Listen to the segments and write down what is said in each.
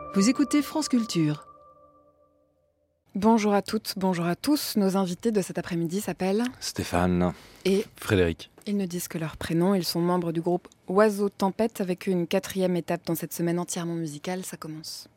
Vous écoutez France Culture. Bonjour à toutes, bonjour à tous. Nos invités de cet après-midi s'appellent Stéphane et Frédéric. Ils ne disent que leur prénom. Ils sont membres du groupe Oiseau Tempête avec une 4e étape dans cette semaine entièrement musicale. Ça commence.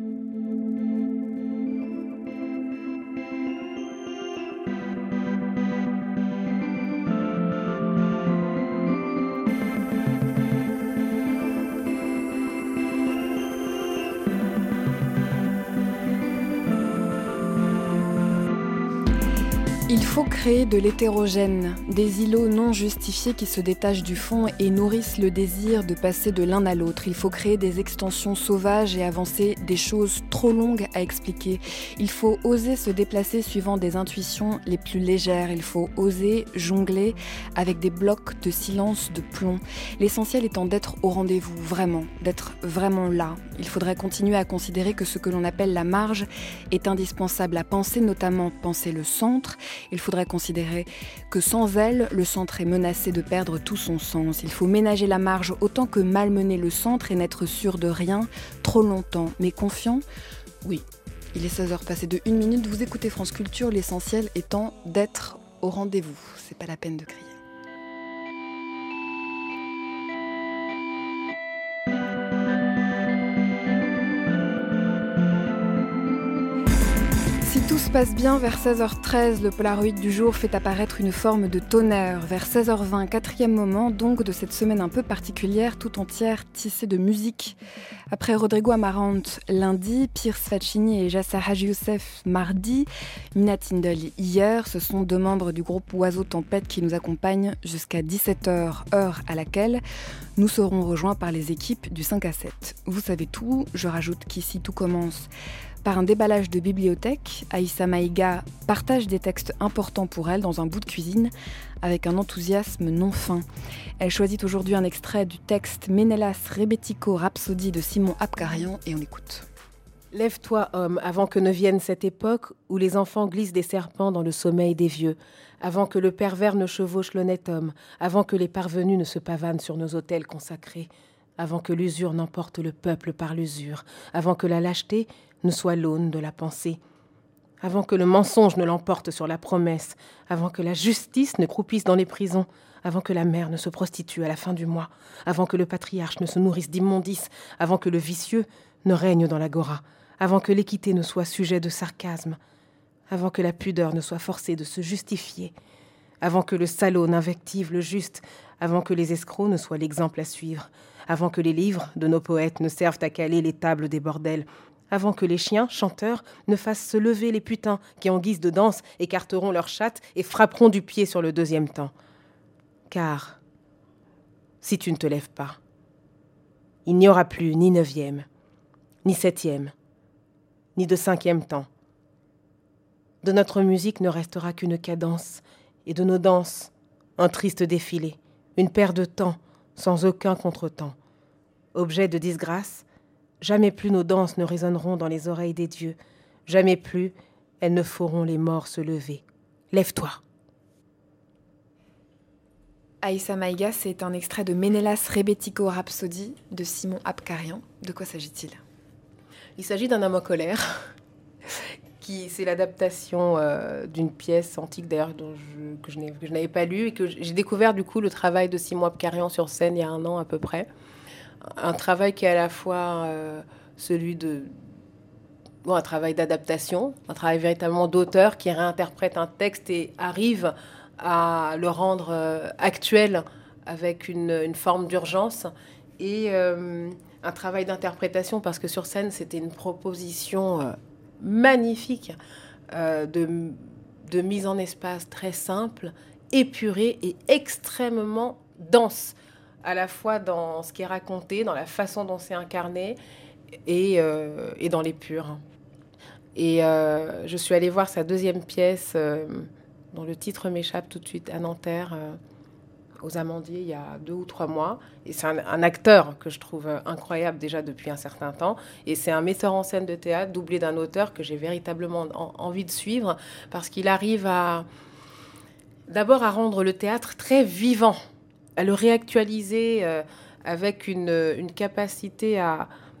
Il faut créer de l'hétérogène, des îlots non justifiés qui se détachent du fond et nourrissent le désir de passer de l'un à l'autre. Il faut créer des extensions sauvages et avancer des choses trop longues à expliquer. Il faut oser se déplacer suivant des intuitions les plus légères. Il faut oser jongler avec des blocs de silence de plomb. L'essentiel étant d'être au rendez-vous, vraiment, d'être vraiment là. Il faudrait continuer à considérer que ce que l'on appelle la marge est indispensable à penser, notamment penser le centre. Il faudrait considérer que sans elle, le centre est menacé de perdre tout son sens. Il faut ménager la marge autant que malmener le centre et n'être sûr de rien trop longtemps. Mais confiant, oui. Il est 16h passé de 1 minute. Vous écoutez France Culture, l'essentiel étant d'être au rendez-vous. C'est pas la peine de crier. Si tout se passe bien, vers 16h13, le Polaroid du jour fait apparaître une forme de tonnerre. Vers 16h20, 4e moment donc de cette semaine un peu particulière, tout entière tissée de musique. Après Rodrigo Amarante lundi, Pierce Faccini et Yasser Haji Youssef mardi, Mina Tindall hier, ce sont 2 membres du groupe Oiseau Tempête qui nous accompagnent jusqu'à 17h, heure à laquelle nous serons rejoints par les équipes du 5 à 7. Vous savez tout, je rajoute qu'ici tout commence par un déballage de bibliothèque. Aïssa Maïga partage des textes importants pour elle dans un bout de cuisine avec un enthousiasme non fin. Elle choisit aujourd'hui un extrait du texte Ménélas Rebetiko Rhapsodie de Simon Abkarian et on écoute. Lève-toi, homme, avant que ne vienne cette époque où les enfants glissent des serpents dans le sommeil des vieux, avant que le pervers ne chevauche l'honnête homme, avant que les parvenus ne se pavanent sur nos autels consacrés, avant que l'usure n'emporte le peuple par l'usure, avant que la lâcheté ne soit l'aune de la pensée, avant que le mensonge ne l'emporte sur la promesse, avant que la justice ne croupisse dans les prisons, avant que la mère ne se prostitue à la fin du mois, avant que le patriarche ne se nourrisse d'immondices, avant que le vicieux ne règne dans l'agora, avant que l'équité ne soit sujet de sarcasme, avant que la pudeur ne soit forcée de se justifier, avant que le salaud n'invective le juste, avant que les escrocs ne soient l'exemple à suivre, avant que les livres de nos poètes ne servent à caler les tables des bordels, avant que les chiens, chanteurs, ne fassent se lever les putains qui, en guise de danse, écarteront leurs chattes et frapperont du pied sur le 2e temps. Car, si tu ne te lèves pas, il n'y aura plus ni 9e, ni 7e, ni de 5e temps. De notre musique ne restera qu'une cadence, et de nos danses, un triste défilé, une paire de temps, sans aucun contretemps. Objet de disgrâce, jamais plus nos danses ne résonneront dans les oreilles des dieux. Jamais plus elles ne feront les morts se lever. Lève-toi. Aïssa Maïga, c'est un extrait de Ménélas Rebetiko Rhapsodie de Simon Abkarian. De quoi s'agit-il ? Il s'agit d'un homme en colère. C'est l'adaptation d'une pièce antique d'ailleurs que je n'avais pas lue et que j'ai découvert du coup le travail de Simon Abkarian sur scène il y a 1 an à peu près. Un travail qui est à la fois celui un travail d'adaptation, un travail véritablement d'auteur qui réinterprète un texte et arrive à le rendre actuel avec une forme d'urgence et un travail d'interprétation parce que sur scène c'était une proposition magnifique de mise en espace très simple, épurée et extrêmement dense, à la fois dans ce qui est raconté, dans la façon dont c'est incarné et dans les purs. Et je suis allée voir sa 2e pièce, dont le titre m'échappe tout de suite, à Nanterre, aux Amandiers, il y a 2 ou 3 mois. Et c'est un acteur que je trouve incroyable déjà depuis un certain temps. Et c'est un metteur en scène de théâtre doublé d'un auteur que j'ai véritablement envie de suivre parce qu'il arrive d'abord à rendre le théâtre très vivant, à le réactualiser avec une capacité à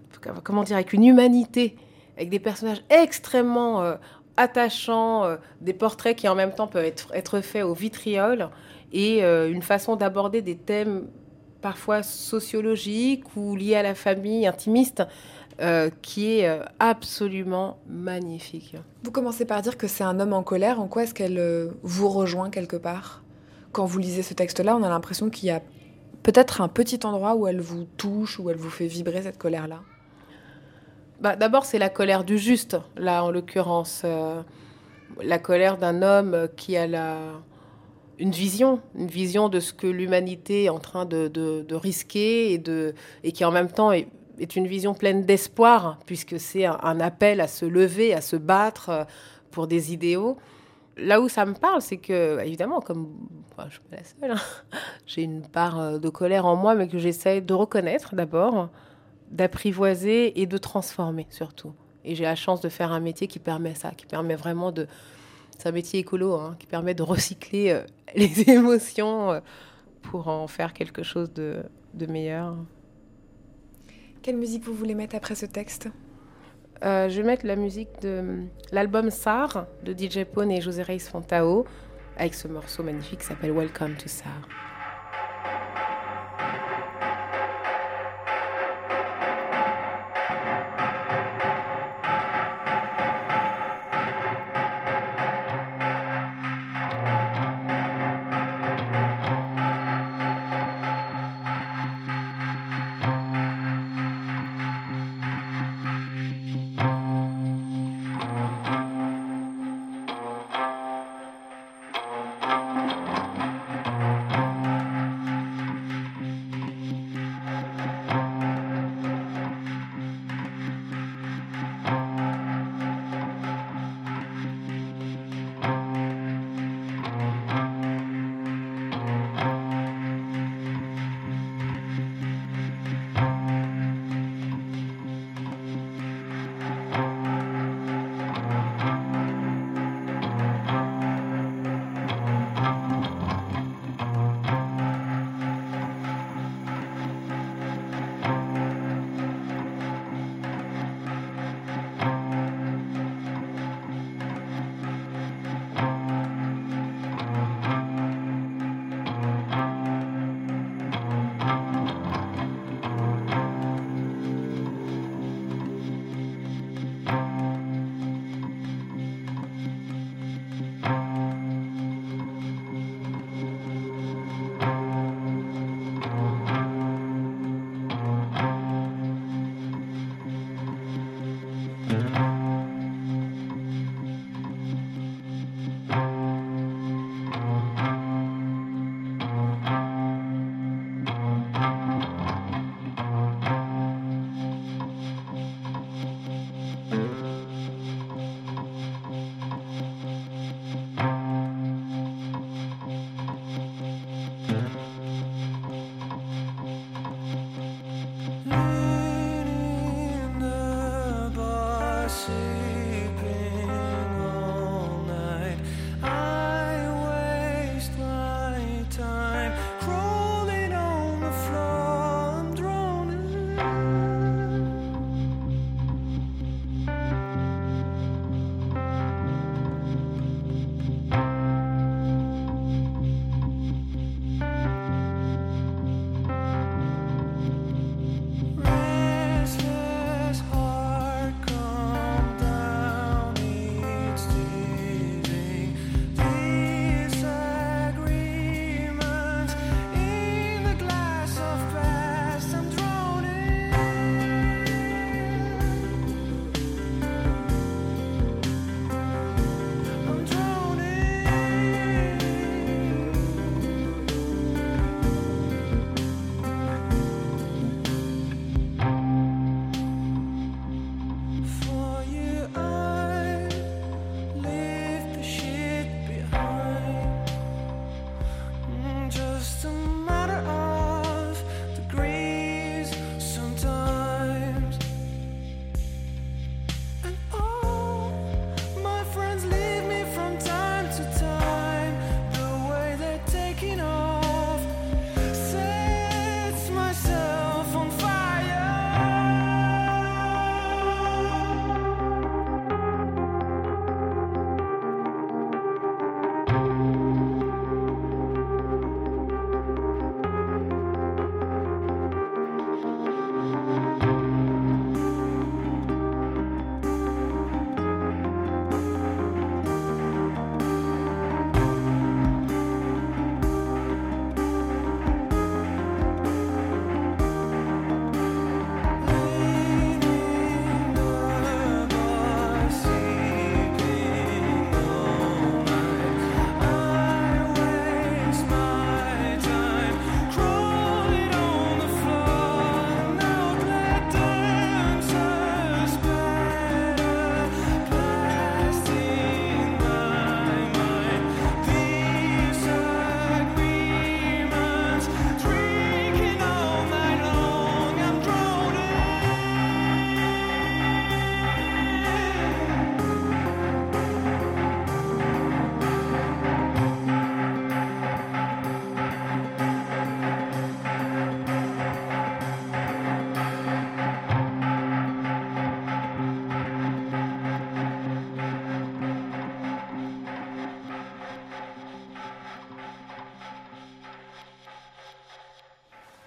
comment dire, avec une humanité, avec des personnages extrêmement attachants, des portraits qui en même temps peuvent être faits au vitriol, et une façon d'aborder des thèmes parfois sociologiques ou liés à la famille, intimiste, qui est absolument magnifique. Vous commencez par dire que c'est un homme en colère. En quoi est-ce qu'elle vous rejoint quelque part? Quand vous lisez ce texte-là, on a l'impression qu'il y a peut-être un petit endroit où elle vous touche, où elle vous fait vibrer cette colère-là. D'abord, c'est la colère du juste, là, en l'occurrence. La colère d'un homme qui a une vision de ce que l'humanité est en train de risquer et qui en même temps est une vision pleine d'espoir, puisque c'est un appel à se lever, à se battre pour des idéaux. Là où ça me parle, c'est que, évidemment, je ne suis pas la seule, hein, j'ai une part de colère en moi, mais que j'essaie de reconnaître d'abord, d'apprivoiser et de transformer surtout. Et j'ai la chance de faire un métier qui permet ça, qui permet vraiment de... C'est un métier écolo, hein, qui permet de recycler les émotions pour en faire quelque chose de meilleur. Quelle musique vous voulez mettre après ce texte ? Je vais mettre la musique de l'album SAR de DJ Pone et José Reis Fontao, avec ce morceau magnifique qui s'appelle Welcome to SAR.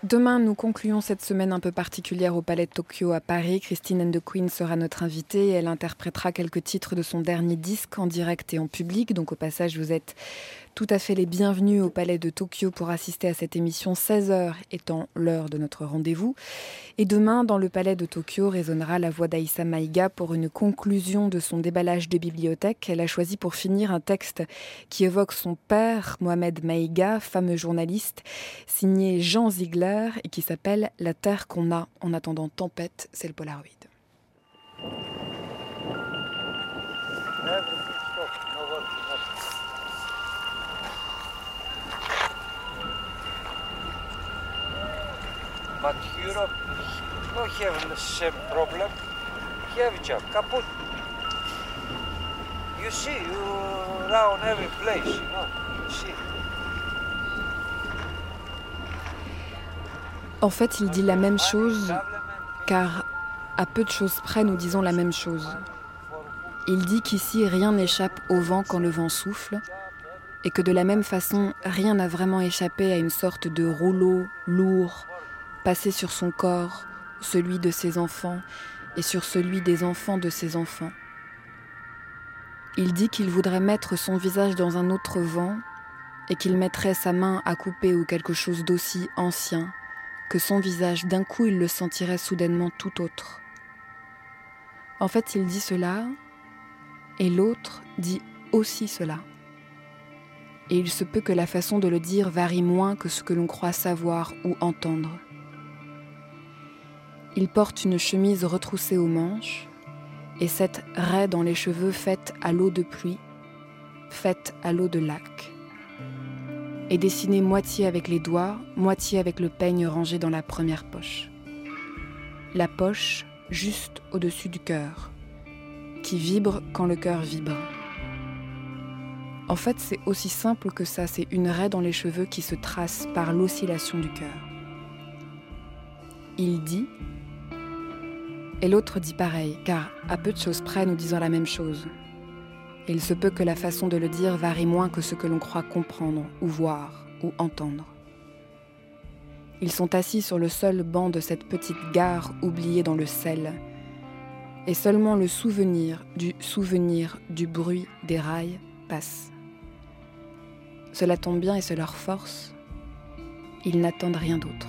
Demain, nous concluons cette semaine un peu particulière au Palais de Tokyo à Paris. Christine and the Queen sera notre invitée. Elle interprétera quelques titres de son dernier disque en direct et en public. Donc au passage, vous êtes tout à fait les bienvenus au Palais de Tokyo pour assister à cette émission, 16h étant l'heure de notre rendez-vous. Et demain, dans le Palais de Tokyo, résonnera la voix d'Aïssa Maïga pour une conclusion de son déballage de bibliothèque. Elle a choisi pour finir un texte qui évoque son père, Mohamed Maïga, fameux journaliste, signé Jean Ziegler et qui s'appelle « La terre qu'on a en attendant tempête », c'est le Polaroid. But Europe no have the same problem. Have job kaput. You see, you around every place, you see. En fait, il dit la même chose, car à peu de choses près, nous disons la même chose. Il dit qu'ici, rien n'échappe au vent quand le vent souffle, et que de la même façon, rien n'a vraiment échappé à une sorte de rouleau lourd, passé sur son corps, celui de ses enfants, et sur celui des enfants de ses enfants. Il dit qu'il voudrait mettre son visage dans un autre vent, et qu'il mettrait sa main à couper ou quelque chose d'aussi ancien, que son visage, d'un coup, il le sentirait soudainement tout autre. En fait, il dit cela, et l'autre dit aussi cela. Et il se peut que la façon de le dire varie moins que ce que l'on croit savoir ou entendre. Il porte une chemise retroussée aux manches, et cette raie dans les cheveux faite à l'eau de pluie, faite à l'eau de lac, et dessinée moitié avec les doigts, moitié avec le peigne rangé dans la première poche. La poche juste au-dessus du cœur, qui vibre quand le cœur vibre. En fait, c'est aussi simple que ça, c'est une raie dans les cheveux qui se trace par l'oscillation du cœur. Il dit, et l'autre dit pareil, car à peu de choses près, nous disons la même chose. Et il se peut que la façon de le dire varie moins que ce que l'on croit comprendre, ou voir, ou entendre. Ils sont assis sur le seul banc de cette petite gare oubliée dans le sel, et seulement le souvenir du bruit des rails passe. Cela tombe bien et c'est leur force. Ils n'attendent rien d'autre.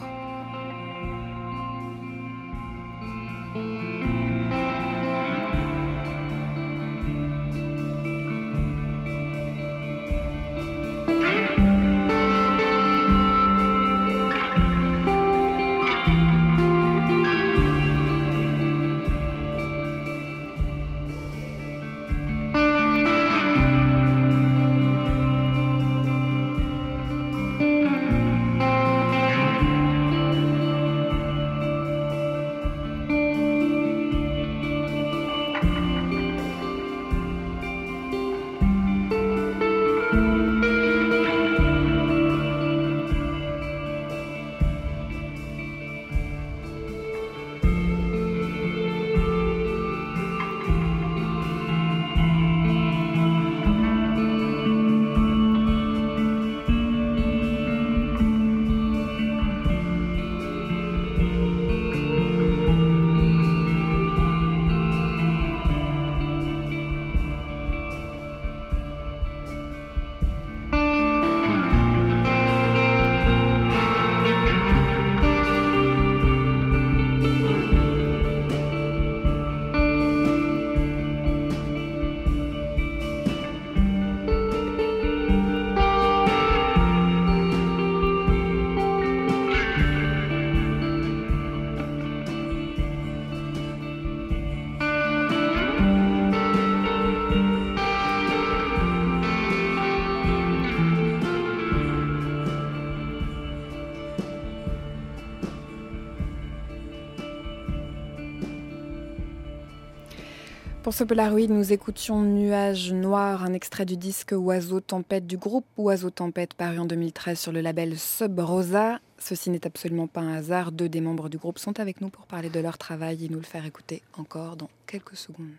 Pour ce Polaroid, nous écoutions Nuages Noirs, un extrait du disque Oiseau Tempête du groupe Oiseau Tempête, paru en 2013 sur le label Sub Rosa. Ceci n'est absolument pas un hasard. 2 des membres du groupe sont avec nous pour parler de leur travail et nous le faire écouter encore dans quelques secondes.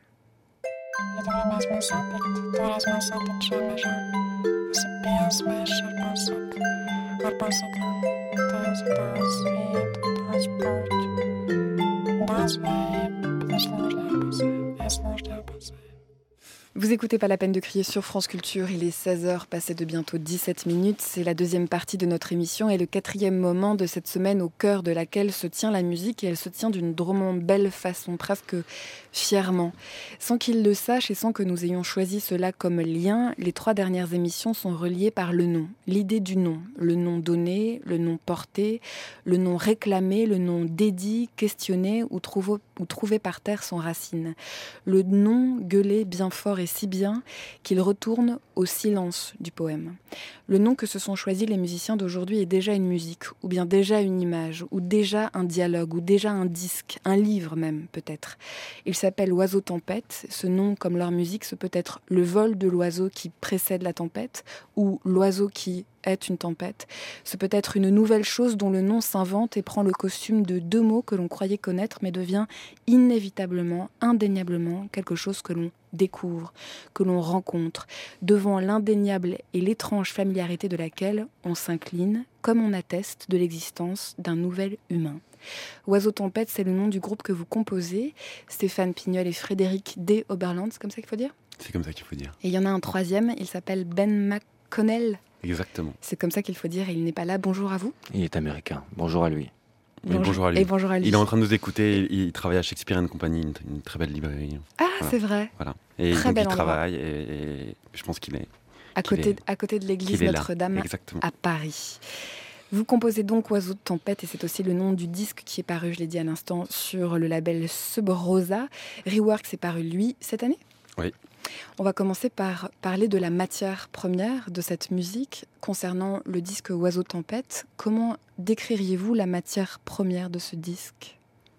Vous écoutez Pas la peine de crier sur France Culture, il est 16h, passé de bientôt 17 minutes. C'est la deuxième partie de notre émission et le quatrième moment de cette semaine au cœur de laquelle se tient la musique, et elle se tient d'une drôlement belle façon, presque fièrement. Sans qu'il le sache et sans que nous ayons choisi cela comme lien, les 3 dernières émissions sont reliées par le nom, l'idée du nom, le nom donné, le nom porté, le nom réclamé, le nom dédié, questionné ou trouvé par terre sans racine. Le nom gueulé bien fort et si bien qu'il retourne au silence du poème. Le nom que se sont choisis les musiciens d'aujourd'hui est déjà une musique, ou bien déjà une image, ou déjà un dialogue, ou déjà un disque, un livre même peut-être. Il s'appelle Oiseau Tempête. Ce nom, comme leur musique, ce peut être le vol de l'oiseau qui précède la tempête, ou l'oiseau qui est une tempête. Ce peut être une nouvelle chose dont le nom s'invente et prend le costume de 2 mots que l'on croyait connaître, mais devient inévitablement, indéniablement quelque chose que l'on découvre, que l'on rencontre, devant l'indéniable et l'étrange familiarité de laquelle on s'incline, comme on atteste de l'existence d'un nouvel humain. Oiseau Tempête, c'est le nom du groupe que vous composez, Stéphane Pignol et Frédéric D. Oberland, c'est comme ça qu'il faut dire ? C'est comme ça qu'il faut dire. Et il y en a un troisième, il s'appelle Ben McConnell. Exactement. C'est comme ça qu'il faut dire, et il n'est pas là. Bonjour à vous. Il est américain. Bonjour à lui. Bonjour à lui. Et bonjour à lui. Il est en train de nous écouter, il travaille à Shakespeare & Company, une très belle librairie. Ah, voilà. C'est vrai. Voilà. Et très donc bel il endroit. travaille, et je pense qu'il est... À côté de l'église Notre-Dame Exactement. à Paris. Vous composez donc Oiseau de Tempête, et c'est aussi le nom du disque qui est paru, je l'ai dit à l'instant, sur le label Sub Rosa. Rework est paru, lui, cette année ? Oui. On va commencer par parler de la matière première de cette musique. Concernant le disque Oiseau de Tempête, comment décririez-vous la matière première de ce disque ?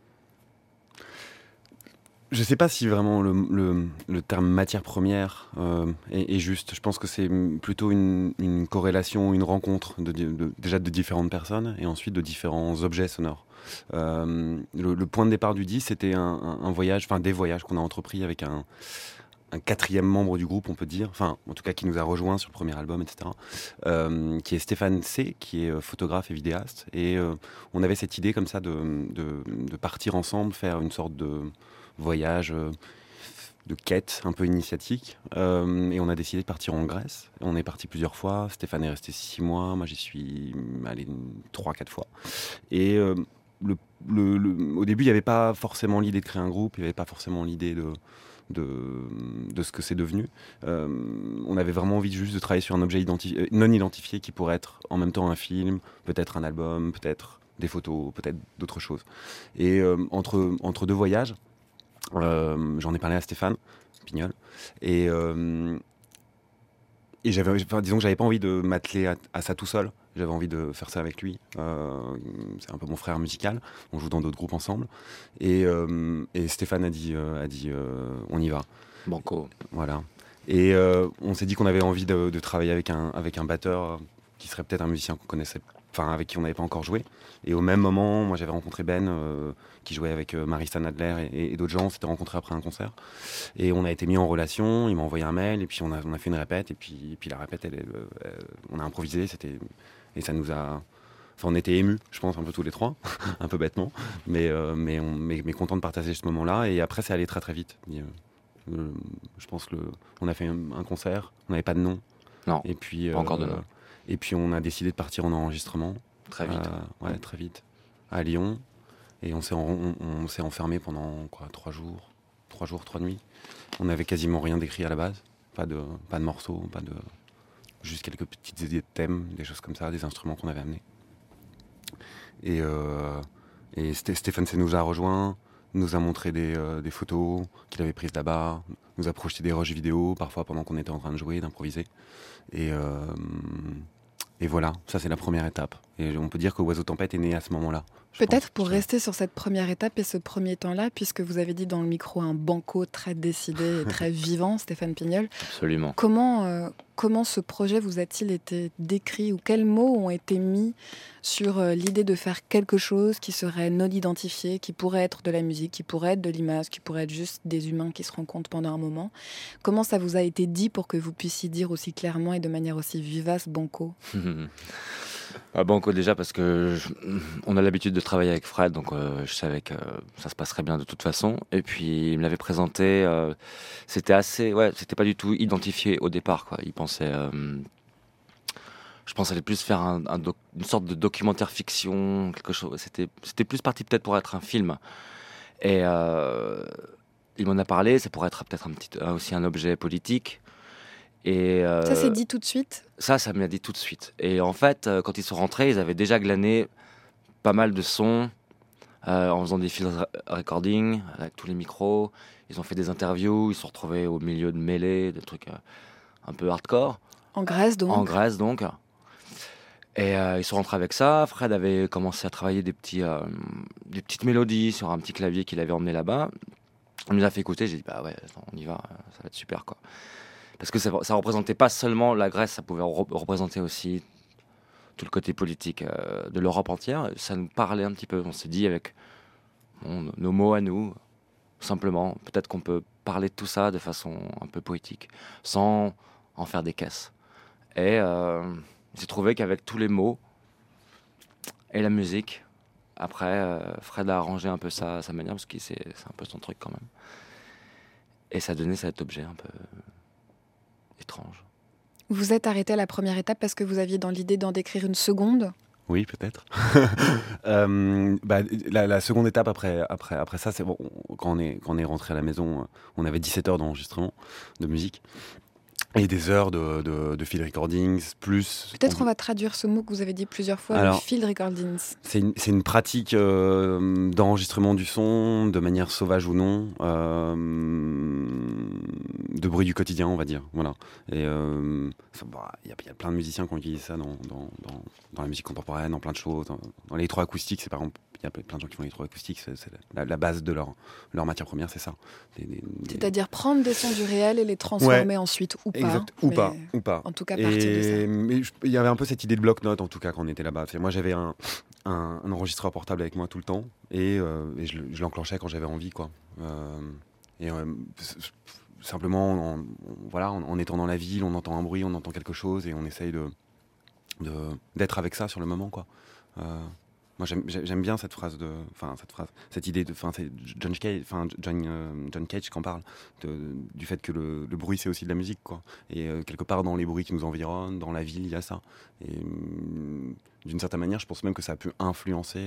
Je ne sais pas si vraiment le terme matière première est juste. Je pense que c'est plutôt une corrélation, une rencontre déjà de différentes personnes et ensuite de différents objets sonores. Le point de départ du disque, c'était un voyage, enfin des voyages qu'on a entrepris avec un 4e membre du groupe, on peut dire, enfin en tout cas qui nous a rejoints sur le premier album, etc., qui est Stéphane C, qui est photographe et vidéaste. Et on avait cette idée comme ça de partir ensemble, faire une sorte de voyage de quête un peu initiatique, et on a décidé de partir en Grèce. On est parti plusieurs fois, Stéphane est resté 6 mois, moi j'y suis allé 3-4 fois, et au début il n'y avait pas forcément l'idée de créer un groupe, il n'y avait pas forcément l'idée de ce que c'est devenu. On avait vraiment envie juste de travailler sur un objet non identifié qui pourrait être en même temps un film, peut-être un album, peut-être des photos, peut-être d'autres choses. Et entre 2 voyages, j'en ai parlé à Stéphane Pignol, et disons que j'avais pas envie de m'atteler à ça tout seul. J'avais envie de faire ça avec lui. C'est un peu mon frère musical. On joue dans d'autres groupes ensemble. Et Stéphane a dit on y va. Banco. Voilà. Et on s'est dit qu'on avait envie de travailler avec un batteur qui serait peut-être un musicien qu'on connaissait, enfin avec qui on n'avait pas encore joué. Et au même moment, moi j'avais rencontré Ben, qui jouait avec Marissa Nadler et d'autres gens. On s'était rencontrés après un concert. Et on a été mis en relation. Il m'a envoyé un mail et puis on a fait une répète. Et puis la répète, on a improvisé. Et ça nous a... Enfin, on était émus, je pense, un peu tous les 3, un peu bêtement. Mais content de partager ce moment-là. Et après, c'est allé très très vite. Je pense qu'on a fait un concert. On n'avait pas de nom. Non, et puis, pas encore de nom. Et puis on a décidé de partir en enregistrement. Très vite. Ouais, très vite. À Lyon. Et on s'est enfermé pendant 3 jours, 3 nuits. On n'avait quasiment rien d'écrit à la base. Pas de morceaux, juste quelques petites idées de thèmes, des choses comme ça, des instruments qu'on avait amenés. Et Stéphane C nous a rejoints, nous a montré des photos qu'il avait prises là-bas, nous a projeté des rushs vidéo, parfois pendant qu'on était en train de jouer, d'improviser. Et voilà, ça c'est la première étape. Et on peut dire que Oiseau Tempête est né à ce moment-là. Peut-être pour rester sur cette première étape et ce premier temps-là, puisque vous avez dit dans le micro un banco très décidé et très vivant, Stéphane Pignol. Absolument. Comment ce projet vous a-t-il été décrit, ou quels mots ont été mis sur l'idée de faire quelque chose qui serait non identifié, qui pourrait être de la musique, qui pourrait être de l'image, qui pourrait être juste des humains qui se rencontrent pendant un moment? Comment ça vous a été dit pour que vous puissiez dire aussi clairement et de manière aussi vivace banco? Banco déjà parce que on a l'habitude de travailler avec Fred, donc je savais que ça se passerait bien de toute façon. Et puis il me l'avait présenté, c'était c'était pas du tout identifié au départ, quoi. Il pensait, je pensais aller plus faire une sorte de documentaire fiction, quelque chose. C'était plus parti peut-être pour être un film. Et il m'en a parlé, ça pourrait être peut-être aussi un objet politique. Et ça s'est dit tout de suite? Ça m'a dit tout de suite. Et en fait, quand ils sont rentrés, ils avaient déjà glané pas mal de sons en faisant des field recording avec tous les micros. Ils ont fait des interviews, ils se sont retrouvés au milieu de mêlées, de trucs un peu hardcore. En Grèce donc. En Grèce donc. Et ils sont rentrés avec ça. Fred avait commencé à travailler des petites mélodies sur un petit clavier qu'il avait emmené là-bas. On nous a fait écouter, j'ai dit bah ouais, attends, on y va, ça va être super quoi. Parce que ça représentait pas seulement la Grèce, ça pouvait représenter aussi tout le côté politique de l'Europe entière. Ça nous parlait un petit peu. On s'est dit avec nos mots à nous, simplement, peut-être qu'on peut parler de tout ça de façon un peu poétique, sans en faire des caisses. Et j'ai trouvé qu'avec tous les mots et la musique, après, Fred a arrangé un peu ça à sa manière, parce que c'est un peu son truc quand même. Et ça donnait cet objet un peu étrange. Vous êtes arrêté à la première étape parce que vous aviez dans l'idée d'en décrire une seconde? Oui, peut-être. La seconde étape après ça, c'est bon, quand on est rentré à la maison, on avait 17 heures d'enregistrement de musique. Et des heures de field recordings, plus... Peut-être on va traduire ce mot que vous avez dit plusieurs fois, le field recordings. C'est une pratique d'enregistrement du son, de manière sauvage ou non, de bruit du quotidien, on va dire. Voilà. Et y a plein de musiciens qui ont utilisé ça dans la musique contemporaine, dans plein de choses. Dans l'électroacoustique, c'est par exemple... Il y a plein de gens qui font l'électroacoustique, c'est la base de leur matière première, c'est ça. C'est-à-dire prendre des sons du réel et les transformer ensuite, ou pas. Exact, ou pas. En tout cas, partir de ça. Mais il y avait un peu cette idée de bloc-notes, en tout cas, quand on était là-bas. Moi, j'avais un enregistreur portable avec moi tout le temps, et je l'enclenchais quand j'avais envie, quoi. Simplement, en étant dans la ville, on entend un bruit, on entend quelque chose, et on essaye d'être avec ça sur le moment, quoi. Moi, j'aime bien cette idée c'est John Cage qui en parle, du fait que le bruit c'est aussi de la musique, quoi. Et quelque part dans les bruits qui nous environnent, dans la ville, il y a ça. Et d'une certaine manière, je pense même que ça a pu influencer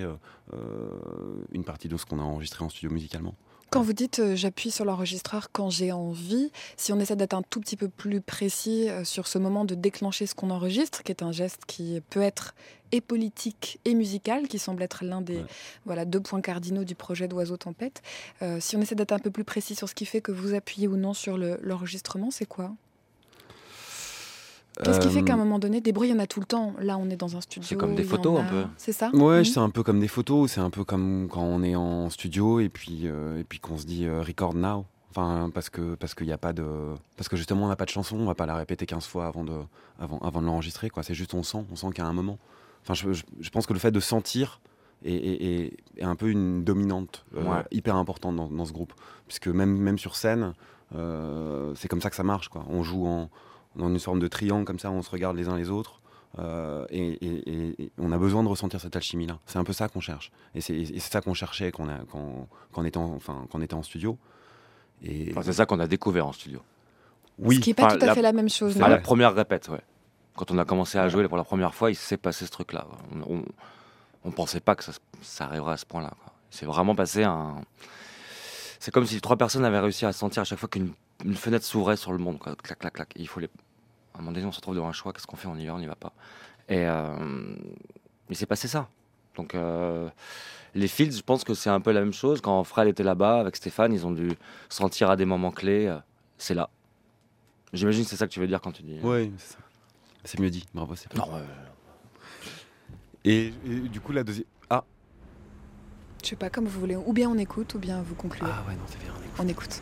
une partie de ce qu'on a enregistré en studio musicalement. Quand vous dites j'appuie sur l'enregistreur quand j'ai envie, si on essaie d'être un tout petit peu plus précis sur ce moment de déclencher ce qu'on enregistre, qui est un geste qui peut être et politique et musical, qui semble être l'un des deux points cardinaux du projet d'Oiseau Tempête. Si on essaie d'être un peu plus précis sur ce qui fait que vous appuyez ou non sur l'enregistrement, c'est quoi ? Qu'est-ce qui fait qu'à un moment donné, des bruits, il y en a tout le temps. Là, on est dans un studio. C'est comme des photos, un peu. C'est ça ? Ouais, c'est un peu comme des photos. C'est un peu comme quand on est en studio et puis qu'on se dit record now. Enfin, parce qu'il y a pas de, parce que justement, on n'a pas de chanson. On va pas la répéter 15 fois avant de l'enregistrer, quoi. C'est juste on sent qu'il y a un moment. Enfin, je pense que le fait de sentir est un peu une dominante hyper importante dans ce groupe, puisque même sur scène, c'est comme ça que ça marche, quoi. On joue dans une forme de triangle comme ça, on se regarde les uns les autres, et on a besoin de ressentir cette alchimie-là. C'est un peu ça qu'on cherche, et c'est ça qu'on cherchait quand on était en studio. C'est ça qu'on a découvert en studio. Oui. Ce qui n'est pas tout à fait la même chose. À la première répète, ouais. Quand on a commencé à jouer pour la première fois, il s'est passé ce truc-là. On pensait pas que ça arriverait à ce point-là, quoi. C'est vraiment passé C'est comme si 3 personnes avaient réussi à sentir à chaque fois qu'une fenêtre s'ouvrait sur le monde, quoi. Clac, clac, clac. Et à un moment donné, on se retrouve devant un choix. Qu'est-ce qu'on fait ? On y va, on n'y va pas. Et il s'est passé ça. Donc, les Fields, je pense que c'est un peu la même chose. Quand Fred était là-bas avec Stéphane, ils ont dû sentir à des moments clés. C'est là. J'imagine que c'est ça que tu veux dire quand tu dis. Oui, c'est ça. C'est mieux dit. Bravo, c'est non, et du coup, la deuxième. Je sais pas, comme vous voulez. Ou bien on écoute, ou bien vous concluez. Ah ouais, non, c'est bien, on écoute.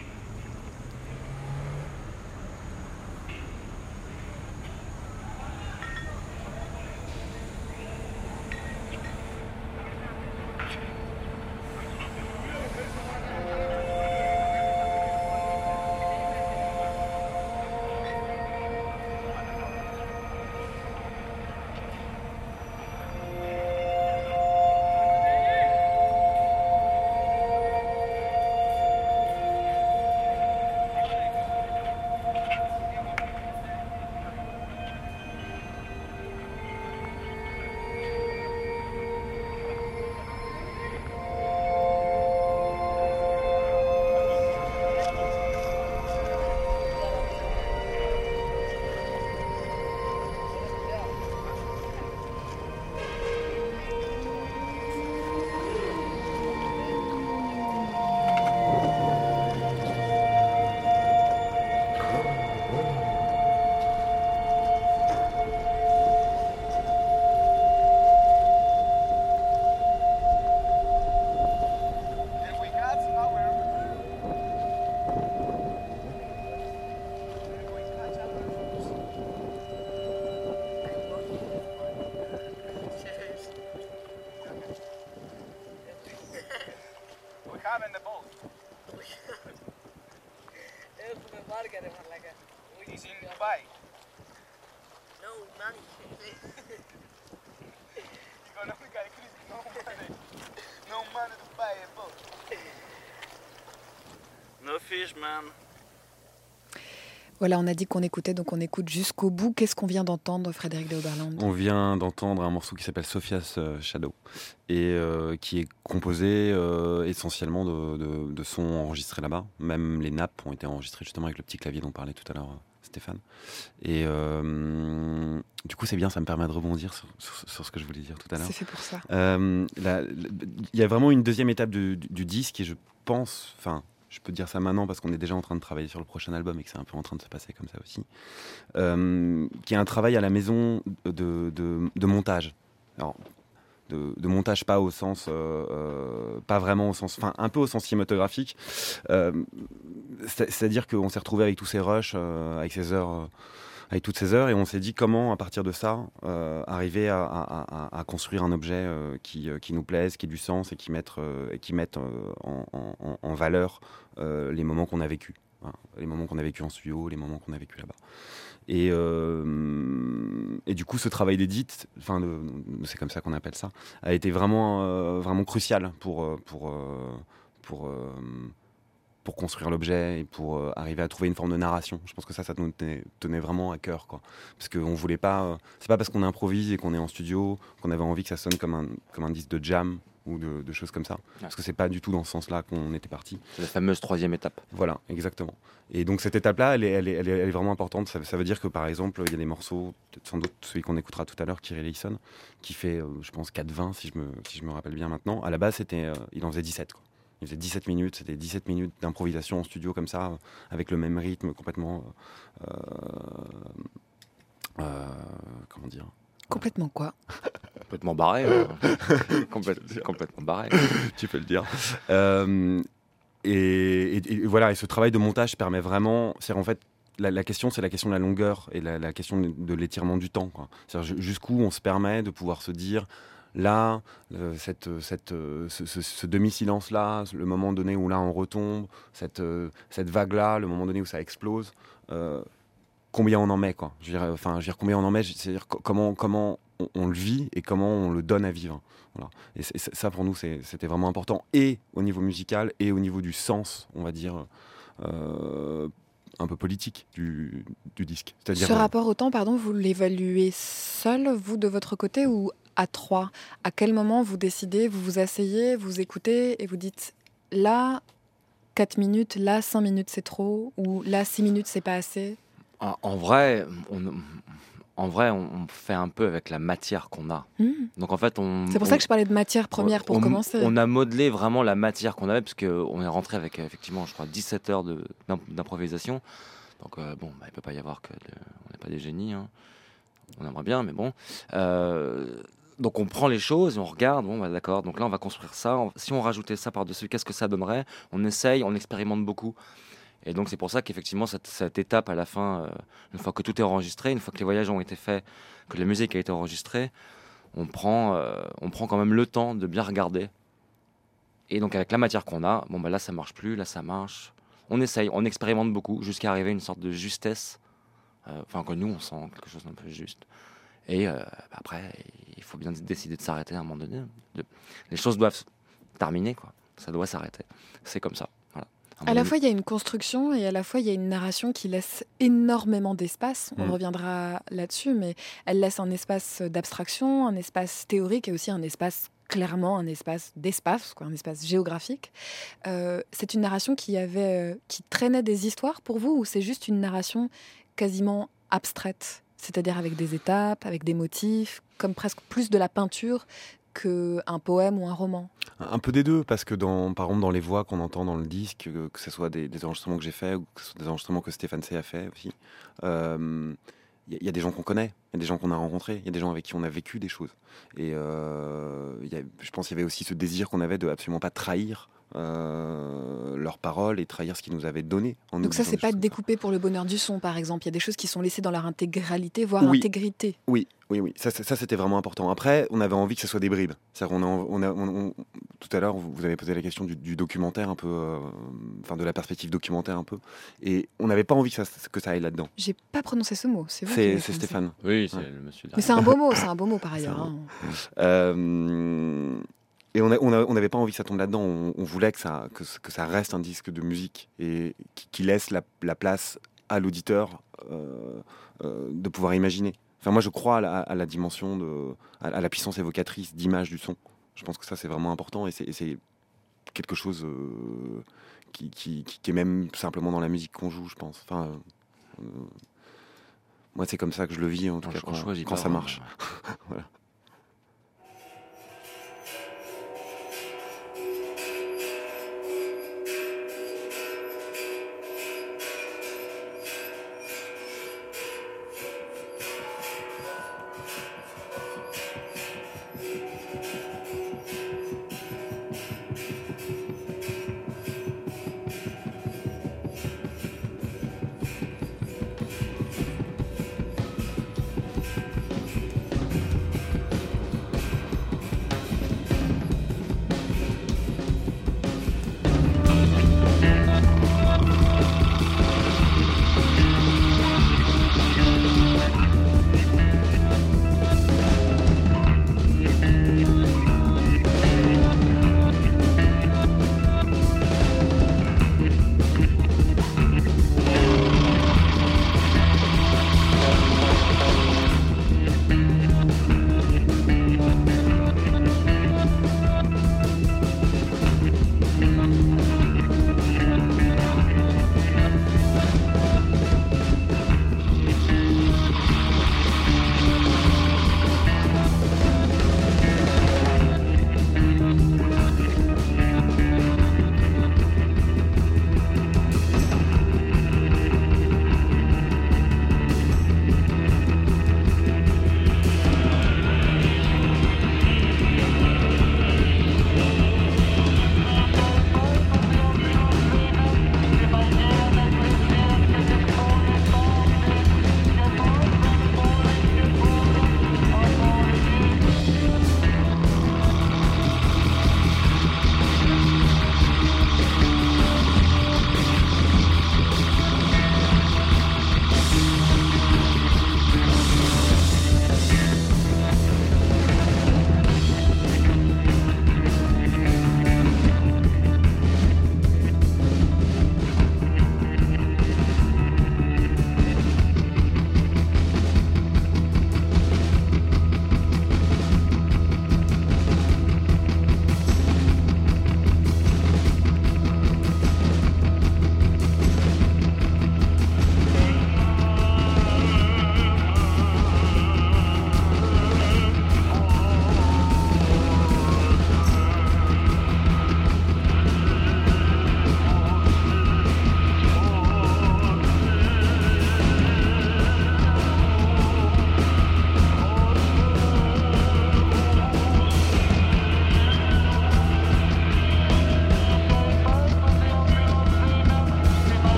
He's in Dubai. No money. No money to buy a boat. No fish, man. Voilà, on a dit qu'on écoutait, donc on écoute jusqu'au bout. Qu'est-ce qu'on vient d'entendre, Frédéric de Oberland ? On vient d'entendre un morceau qui s'appelle Sophia's Shadow et qui est composé essentiellement de sons enregistrés là-bas. Même les nappes ont été enregistrées justement avec le petit clavier dont parlait tout à l'heure Stéphane. Et du coup, c'est bien, ça me permet de rebondir sur ce que je voulais dire tout à l'heure. C'est fait pour ça. Il y a vraiment une deuxième étape du disque et je pense, enfin, je peux dire ça maintenant parce qu'on est déjà en train de travailler sur le prochain album et que c'est un peu en train de se passer comme ça aussi, qui est un travail à la maison de montage. Alors, de montage pas au sens, pas vraiment au sens, enfin un peu au sens cinématographique. C'est-à-dire qu'on s'est retrouvé avec tous ces rushs, avec ces heures. Avec toutes ces heures, et on s'est dit comment, à partir de ça, arriver à construire un objet qui nous plaise, qui ait du sens et qui mette en valeur les moments qu'on a vécus. Voilà. Les moments qu'on a vécus en studio, les moments qu'on a vécus là-bas. Et du coup, ce travail d'édit, c'est comme ça qu'on appelle ça, a été vraiment crucial pour construire l'objet et pour arriver à trouver une forme de narration. Je pense que ça nous tenait vraiment à cœur, quoi. Parce qu'on voulait pas... c'est pas parce qu'on improvise et qu'on est en studio qu'on avait envie que ça sonne comme un disque de jam ou de choses comme ça. Ouais. Parce que c'est pas du tout dans ce sens-là qu'on était parti. C'est la fameuse 3e étape. Voilà, exactement. Et donc cette étape-là, elle est vraiment importante. Ça veut dire que, par exemple, il y a des morceaux, peut-être sans doute celui qu'on écoutera tout à l'heure, Kiri Leison, qui fait, je pense, 4-20, si je me rappelle bien maintenant. À la base, il en faisait 17, quoi. Il faisait 17 minutes, c'était 17 minutes d'improvisation en studio comme ça, avec le même rythme, complètement... comment dire ? Complètement quoi ? Complètement barré. Complètement barré. Tu peux le dire. Et voilà, et ce travail de montage permet vraiment... C'est en fait, la question, c'est la question de la longueur et la question de l'étirement du temps, quoi. C'est-à-dire jusqu'où on se permet de pouvoir se dire... Là, ce demi-silence-là, le moment donné où là on retombe, cette vague-là, le moment donné où ça explose, combien on en met, quoi. Je veux dire, combien on en met, c'est-à-dire comment on le vit et comment on le donne à vivre. Voilà. Et ça, pour nous, c'était vraiment important, et au niveau musical, et au niveau du sens, on va dire, un peu politique du disque. C'est-à-dire, ce rapport au temps, pardon, vous l'évaluez seul, vous, de votre côté, ou à 3 ? À quel moment vous décidez, vous vous asseyez, vous écoutez et vous dites là 4 minutes, là 5 minutes c'est trop, ou là 6 minutes c'est pas assez ? En vrai, on fait un peu avec la matière qu'on a. Donc en fait, c'est pour ça que je parlais de matière première pour commencer. On a modelé vraiment la matière qu'on avait, parce qu'on est rentré avec effectivement, je crois, 17 heures d'improvisation. Donc il ne peut pas y avoir on n'est pas des génies, hein. On aimerait bien, mais bon. Donc on prend les choses, on regarde, d'accord, donc là on va construire ça. Si on rajoutait ça par-dessus, qu'est-ce que ça donnerait ? On essaye, on expérimente beaucoup. Et donc c'est pour ça qu'effectivement cette étape à la fin, une fois que tout est enregistré, une fois que les voyages ont été faits, que la musique a été enregistrée, on prend quand même le temps de bien regarder. Et donc avec la matière qu'on a, là ça marche plus, là ça marche. On essaye, on expérimente beaucoup jusqu'à arriver à une sorte de justesse, que nous on sent quelque chose d'un peu juste. Et après, il faut bien décider de s'arrêter à un moment donné. Les choses doivent terminer, quoi. Ça doit s'arrêter. C'est comme ça. Voilà. À la fois, il y a une construction et à la fois, il y a une narration qui laisse énormément d'espace. On reviendra là-dessus, mais elle laisse un espace d'abstraction, un espace théorique et aussi un espace, clairement, un espace d'espace, quoi, un espace géographique. C'est une narration qui traînait des histoires pour vous, ou c'est juste une narration quasiment abstraite ? C'est-à-dire avec des étapes, avec des motifs, comme presque plus de la peinture qu'un poème ou un roman. Un peu des deux, parce que par exemple dans les voix qu'on entend dans le disque, que ce soit des enregistrements que j'ai faits ou que ce soit des enregistrements que Stéphane C a fait aussi, y a des gens qu'on connaît, il y a des gens qu'on a rencontrés, il y a des gens avec qui on a vécu des choses. Et je pense qu'il y avait aussi ce désir qu'on avait de absolument pas trahir leurs paroles et trahir ce qu'ils nous avaient donné. Donc ça, c'est pas découpé pour le bonheur du son, par exemple. Il y a des choses qui sont laissées dans leur intégralité, voire Oui. intégrité. Oui. Ça, c'était vraiment important. Après, on avait envie que ce soit des bribes. C'est-à-dire tout à l'heure, vous avez posé la question du documentaire un peu, de la perspective documentaire un peu. Et on n'avait pas envie que ça aille là-dedans. J'ai pas prononcé ce mot. C'est vous qui l'avez C'est prononcé. Stéphane. Oui, c'est Ouais. le monsieur Mais c'est un beau mot par ailleurs. un hein. Et on n'avait pas envie que ça tombe là-dedans. On voulait que ça reste un disque de musique et qui laisse la place à l'auditeur de pouvoir imaginer. Enfin, moi, je crois à la dimension, à la puissance évocatrice d'image du son. Je pense que ça, c'est vraiment important et c'est quelque chose qui est même simplement dans la musique qu'on joue, je pense. Enfin, moi, c'est comme ça que je le vis, en tout cas, quand ça marche. Voilà.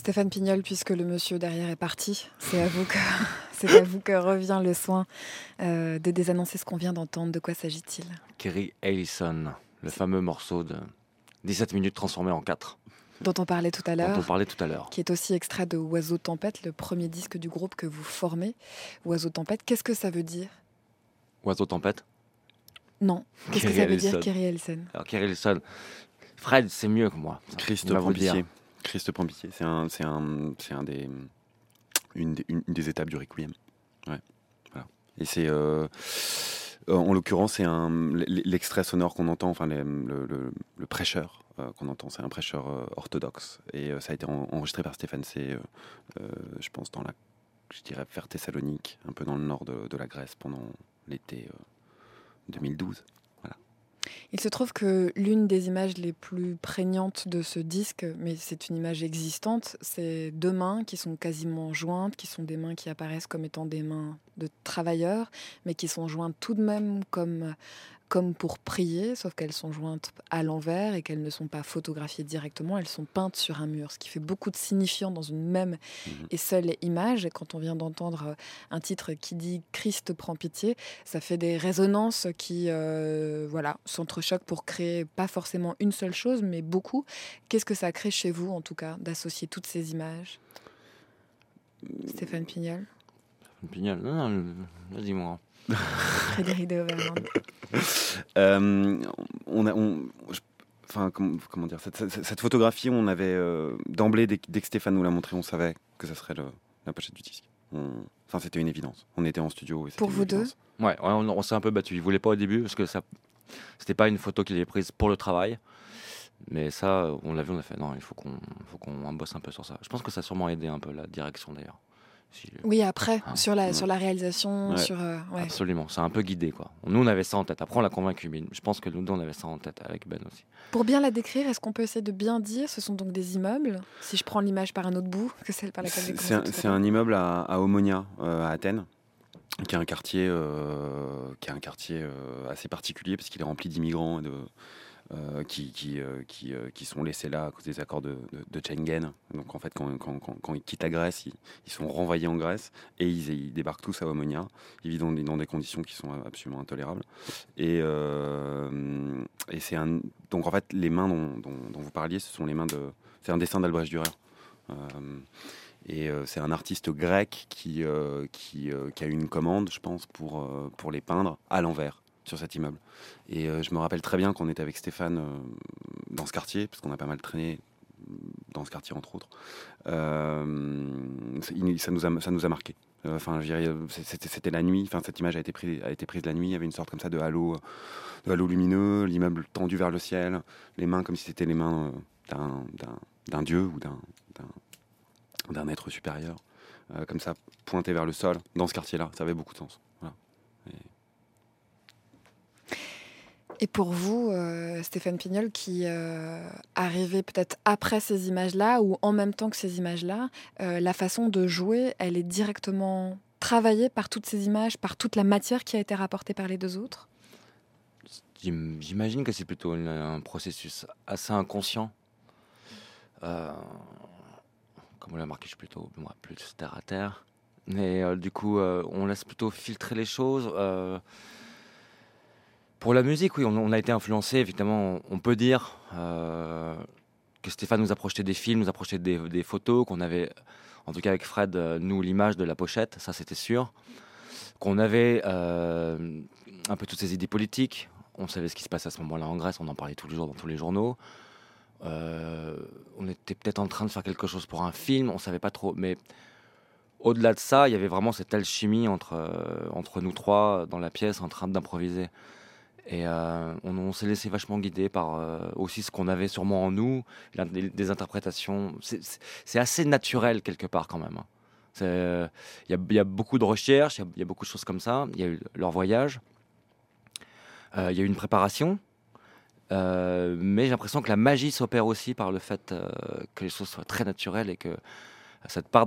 Stéphane Pignol, puisque le monsieur derrière est parti, c'est à vous que revient le soin de désannoncer ce qu'on vient d'entendre. De quoi s'agit-il ? Kerry Allison, le fameux morceau de 17 minutes transformé en 4, Dont on parlait tout à dont on l'heure, parlait tout à l'heure. qui est aussi extrait de Oiseau Tempête, le premier disque du groupe que vous formez. Oiseau Tempête, qu'est-ce que ça veut dire ? Oiseau tempête. Non. Qu'est-ce que Kerry ça veut dire, Allison. Kerry Allison ? Alors Kerry Allison, Fred, c'est mieux que moi. Christ Il va vous prend le dire. pitié. Christ prend pitié. C'est une des étapes du Requiem. Ouais. Voilà. Et c'est en l'occurrence, c'est l'extrait sonore qu'on entend, enfin le prêcheur qu'on entend, c'est un prêcheur orthodoxe. Et ça a été enregistré par Stéphane C. Je pense je dirais vers Thessalonique, un peu dans le nord de la Grèce pendant l'été 2012. Il se trouve que l'une des images les plus prégnantes de ce disque, mais c'est une image existante, c'est deux mains qui sont quasiment jointes, qui sont des mains qui apparaissent comme étant des mains de travailleurs, mais qui sont jointes tout de même comme pour prier, sauf qu'elles sont jointes à l'envers et qu'elles ne sont pas photographiées directement, elles sont peintes sur un mur, ce qui fait beaucoup de signifiants dans une même et seule image. Et quand on vient d'entendre un titre qui dit « Christ prend pitié », ça fait des résonances qui s'entrechoquent pour créer pas forcément une seule chose, mais beaucoup. Qu'est-ce que ça crée chez vous, en tout cas, d'associer toutes ces images ? Stéphane Pignol ? Pignol, non, dis-moi. Frédéric de Auvergne. Comment dire, cette photographie, on avait d'emblée, dès que Stéphane nous l'a montré, on savait que ça serait la pochette du disque. C'était une évidence. On était en studio. Et c'était Pour une vous deux ? évidence. Ouais, on s'est un peu battu. Il voulait pas au début parce que c'était pas une photo qu'il avait prise pour le travail. Mais ça, on l'a vu, on a fait non, il faut qu'on bosse un peu sur ça. Je pense que ça a sûrement aidé un peu la direction d'ailleurs. Oui, après, Ah, sur la réalisation, Ouais. ouais. Absolument, c'est un peu guidé quoi. Nous on avait ça en tête, après on l'a convaincu, mais je pense que nous deux on avait ça en tête avec Ben aussi. Pour bien la décrire, est-ce qu'on peut essayer de bien dire ce sont donc des immeubles, si je prends l'image par un autre bout que celle par laquelle j'ai commencé tout à C'est l'heure. un immeuble à Omonia, à Athènes, qui est un quartier, assez particulier parce qu'il est rempli d'immigrants et qui sont laissés là à cause des accords de Schengen. Donc en fait, quand ils quittent la Grèce, ils sont renvoyés en Grèce et ils débarquent tous à Omonia. Ils vivent dans des conditions qui sont absolument intolérables. Et donc en fait, les mains dont vous parliez, c'est un dessin d'Albrecht Dürer. C'est un artiste grec qui a eu une commande, je pense, pour les peindre à l'envers sur cet immeuble. Et je me rappelle très bien qu'on était avec Stéphane dans ce quartier, parce qu'on a pas mal traîné dans ce quartier, entre autres. Ça nous a marqué. C'était la nuit. Enfin, cette image a été prise la nuit. Il y avait une sorte comme ça de halo lumineux, l'immeuble tendu vers le ciel, les mains comme si c'était les mains d'un dieu ou d'un être supérieur, comme ça, pointé vers le sol, dans ce quartier-là. Ça avait beaucoup de sens. Voilà. Et pour vous, Stéphane Pignol, qui arrivait peut-être après ces images-là ou en même temps que ces images-là, la façon de jouer, elle est directement travaillée par toutes ces images, par toute la matière qui a été rapportée par les deux autres ? J'imagine que c'est plutôt un processus assez inconscient. Comme on l'a marqué, je suis plutôt plus terre à terre. Mais du coup, on laisse plutôt filtrer les choses. Pour la musique, oui, on a été influencé. Évidemment, on peut dire que Stéphane nous a projeté des films, nous a projeté des photos, qu'on avait, en tout cas avec Fred, nous, l'image de la pochette, ça c'était sûr. Qu'on avait un peu toutes ces idées politiques. On savait ce qui se passait à ce moment-là en Grèce, on en parlait tous les jours dans tous les journaux. On était peut-être en train de faire quelque chose pour un film, on savait pas trop. Mais au-delà de ça, il y avait vraiment cette alchimie entre nous trois dans la pièce, en train d'improviser. Et on s'est laissé vachement guider par aussi ce qu'on avait sûrement en nous, des interprétations. C'est assez naturel quelque part quand même. Il y a beaucoup de recherches, il y a beaucoup de choses comme ça. Il y a eu leur voyage, il y a eu une préparation. Mais j'ai l'impression que la magie s'opère aussi par le fait que les choses soient très naturelles et que cette part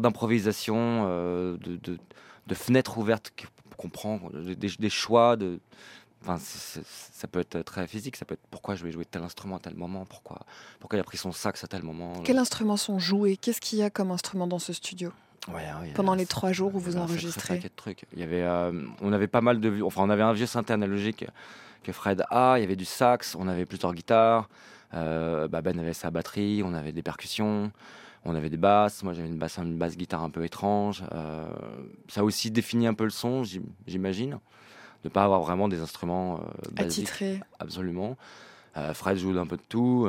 d'improvisation, de fenêtre ouverte qu'on prend, des choix, Enfin, ça peut être très physique, ça peut être pourquoi je vais jouer tel instrument à tel moment, pourquoi il a pris son sax à tel moment. Quels instruments sont joués? Qu'est-ce qu'il y a comme instrument dans ce studio pendant les 3 jours où vous enregistrez? De trucs. Il y avait, on avait pas mal de, on avait un vieux synthé analogique que Fred a, il y avait du sax, on avait plusieurs guitares, Ben avait sa batterie, on avait des percussions, on avait des basses, moi j'avais une basse guitare un peu étrange. Ça a aussi défini un peu le son, j'imagine. De ne pas avoir vraiment des instruments basiques. Attitrés. Absolument. Fred joue d'un peu de tout.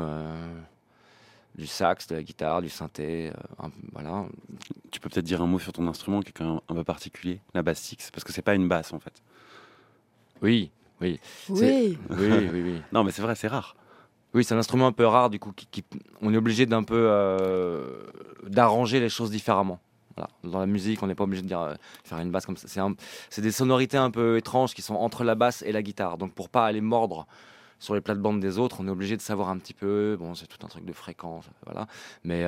Du sax, de la guitare, du synthé. Voilà. Tu peux peut-être dire un mot sur ton instrument qui est quand même un peu particulier, la basse six, parce que c'est pas une basse en fait. Oui. Oui. Oui. Non, mais c'est vrai, c'est rare. Oui, c'est un instrument un peu rare, du coup, on est obligé d'un peu d'arranger les choses différemment. Voilà. Dans la musique, on n'est pas obligé de faire une basse comme ça. C'est des sonorités un peu étranges qui sont entre la basse et la guitare. Donc pour pas aller mordre sur les plates-bandes des autres, on est obligé de savoir un petit peu. Bon, c'est tout un truc de fréquence, voilà. Mais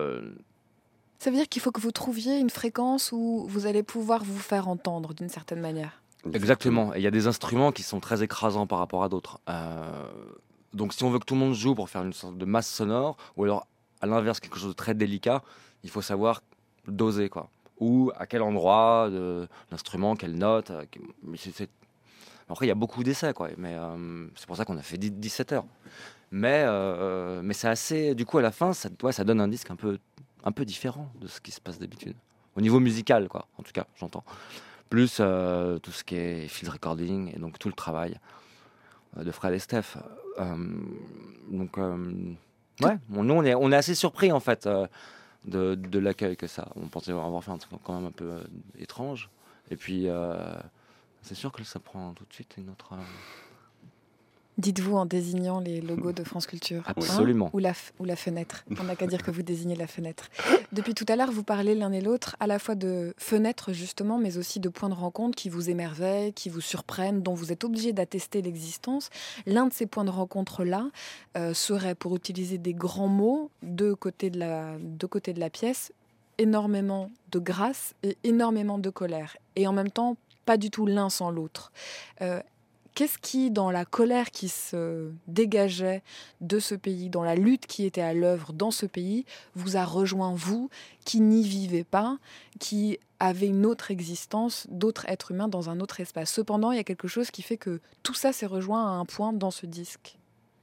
ça veut dire qu'il faut que vous trouviez une fréquence où vous allez pouvoir vous faire entendre d'une certaine manière. Exactement. Et il y a des instruments qui sont très écrasants par rapport à d'autres. Donc si on veut que tout le monde joue pour faire une sorte de masse sonore, ou alors à l'inverse quelque chose de très délicat, il faut savoir doser, quoi. Ou à quel endroit de l'instrument, quelle note. Après, il y a beaucoup d'essais, quoi. Mais c'est pour ça qu'on a fait 17 heures. Mais c'est assez... Du coup, à la fin, ça donne un disque un peu différent de ce qui se passe d'habitude. Au niveau musical, quoi. En tout cas, j'entends. Plus tout ce qui est field recording et donc tout le travail de Fred et Steph. Donc, ouais, nous, on est assez surpris, en fait, de l'accueil que ça. On pensait avoir fait un truc quand même un peu étrange. Et puis, c'est sûr que ça prend tout de suite une autre... Dites-vous en désignant les logos de France Culture. Absolument. Ou la fenêtre. On n'a qu'à dire que vous désignez la fenêtre. Depuis tout à l'heure, vous parlez l'un et l'autre à la fois de fenêtres, justement, mais aussi de points de rencontre qui vous émerveillent, qui vous surprennent, dont vous êtes obligé d'attester l'existence. L'un de ces points de rencontre-là serait, pour utiliser des grands mots, de côté de la pièce, énormément de grâce et énormément de colère. Et en même temps, pas du tout l'un sans l'autre. Qu'est-ce qui, dans la colère qui se dégageait de ce pays, dans la lutte qui était à l'œuvre dans ce pays, vous a rejoint, vous, qui n'y vivez pas, qui avez une autre existence, d'autres êtres humains dans un autre espace? Cependant, il y a quelque chose qui fait que tout ça s'est rejoint à un point dans ce disque.